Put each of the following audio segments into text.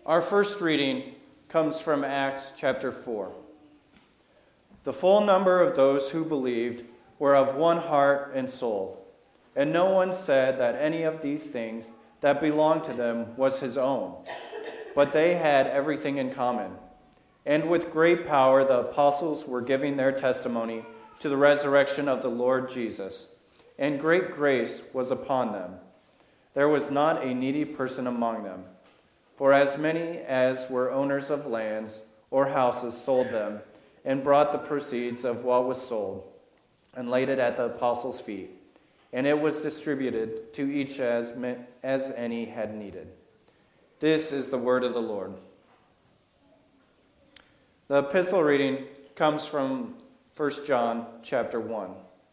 Our first reading comes from Acts chapter 4. The full number of those who believed were of one heart and soul, and no one said that any of these things that belonged to them was his own, but they had everything in common. And with great power the apostles were giving their testimony to the resurrection of the Lord Jesus, and great grace was upon them. There was not a needy person among them. For as many as were owners of lands or houses sold them, and brought the proceeds of what was sold, and laid it at the apostles' feet, and it was distributed to each as any had needed. This is the word of the Lord. The epistle reading comes from 1 John chapter 1.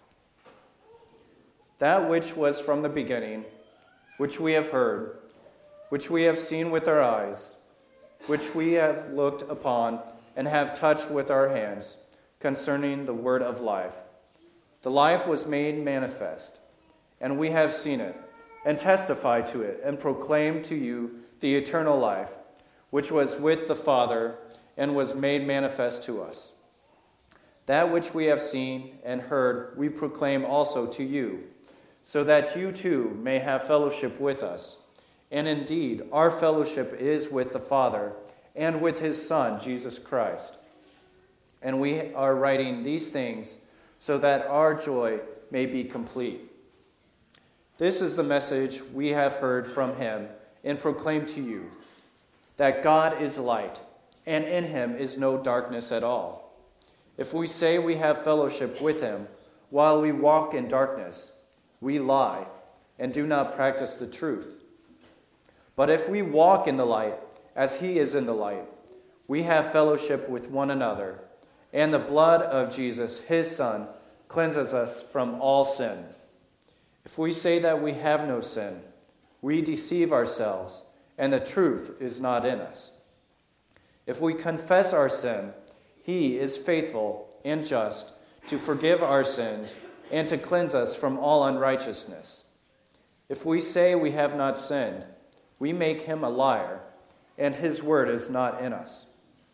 That which was from the beginning, which we have heard, which we have seen with our eyes, which we have looked upon and have touched with our hands, concerning the word of life. The life was made manifest, and we have seen it, and testify to it, and proclaim to you the eternal life, which was with the Father, and was made manifest to us. That which we have seen and heard we proclaim also to you, so that you too may have fellowship with us. And indeed, our fellowship is with the Father and with his Son, Jesus Christ. And we are writing these things so that our joy may be complete. This is the message we have heard from him and proclaim to you, that God is light, and in him is no darkness at all. If we say we have fellowship with him while we walk in darkness, we lie and do not practice the truth. But if we walk in the light, as he is in the light, we have fellowship with one another, and the blood of Jesus, his Son, cleanses us from all sin. If we say that we have no sin, we deceive ourselves, and the truth is not in us. If we confess our sin, he is faithful and just to forgive our sins and to cleanse us from all unrighteousness. If we say we have not sinned, we make him a liar, and his word is not in us.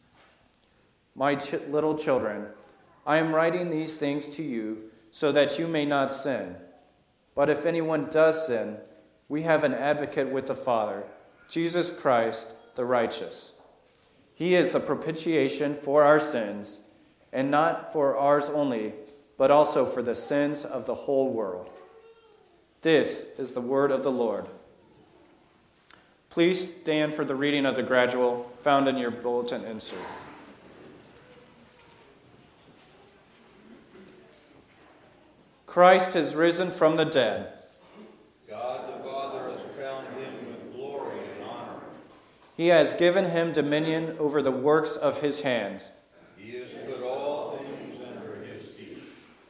My little children, I am writing these things to you so that you may not sin. But if anyone does sin, we have an advocate with the Father, Jesus Christ, the righteous. He is the propitiation for our sins, and not for ours only, but also for the sins of the whole world. This is the word of the Lord. Please stand for the reading of the gradual found in your bulletin insert. Christ has risen from the dead. God the Father has crowned him with glory and honor. He has given him dominion over the works of his hands. He has put all things under his feet.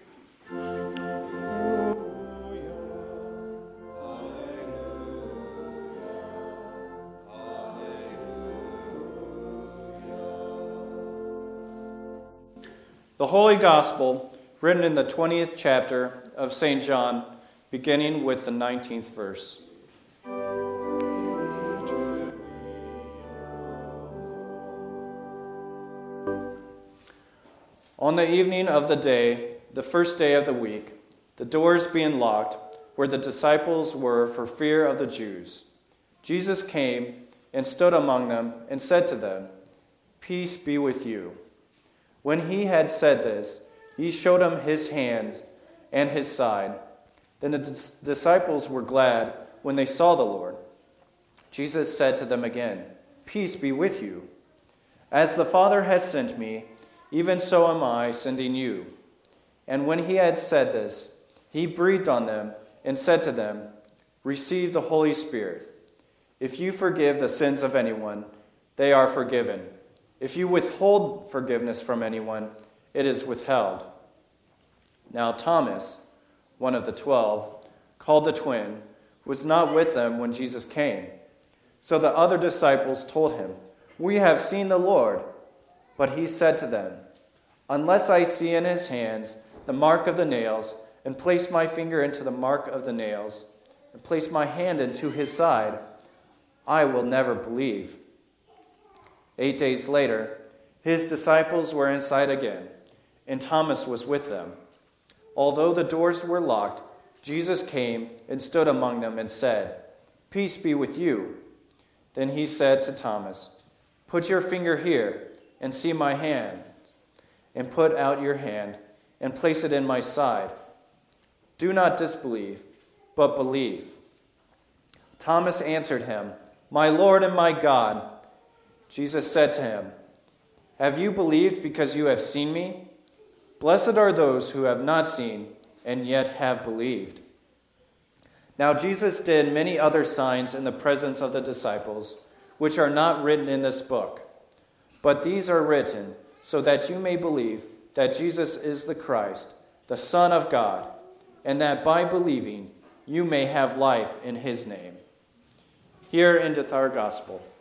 The Holy Gospel, written in the 20th chapter of St. John, beginning with the 19th verse. On the evening of the day, the first day of the week, the doors being locked, where the disciples were for fear of the Jews, Jesus came and stood among them and said to them, "Peace be with you." When he had said this, he showed him his hands and his side. Then the disciples were glad when they saw the Lord. Jesus said to them again, "Peace be with you. As the Father has sent me, even so am I sending you." And when he had said this, he breathed on them and said to them, "Receive the Holy Spirit. If you forgive the sins of anyone, they are forgiven. If you withhold forgiveness from anyone, it is withheld." Now Thomas, one of the 12, called the twin, was not with them when Jesus came. So the other disciples told him, "We have seen the Lord." But he said to them, "Unless I see in his hands the mark of the nails, and place my finger into the mark of the nails, and place my hand into his side, I will never believe." 8 days later, his disciples were inside again, and Thomas was with them. Although the doors were locked, Jesus came and stood among them and said, "Peace be with you." Then he said to Thomas, "Put your finger here and see my hand, and put out your hand and place it in my side. Do not disbelieve, but believe." Thomas answered him, "My Lord and my God." Jesus said to him, "Have you believed because you have seen me? Blessed are those who have not seen and yet have believed." Now Jesus did many other signs in the presence of the disciples, which are not written in this book. But these are written so that you may believe that Jesus is the Christ, the Son of God, and that by believing you may have life in his name. Here endeth our gospel.